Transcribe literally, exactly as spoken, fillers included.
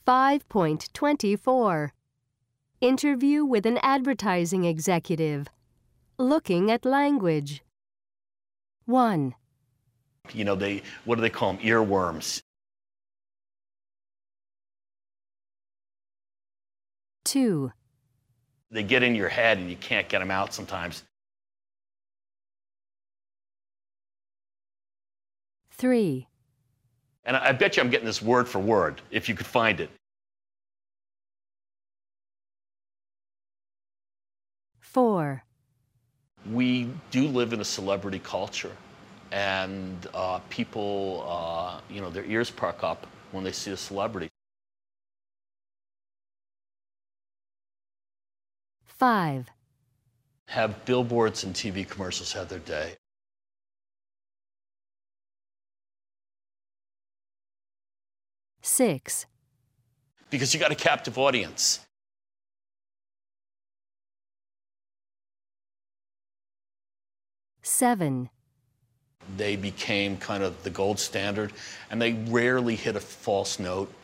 five point two four. Interview with an advertising executive. Looking at language. one. You know, they, what do they call them? Earworms. two. They get in your head and you can't get them out sometimes. three. And I bet you I'm getting this word for word, if you could find it. four. We do live in a celebrity culture, and uh, people, uh, you know, their ears perk up when they see a celebrity. five. Have billboards and T V commercials had their day? six. Because you got a captive audience. seven. They became kind of the gold standard, and they rarely hit a false note.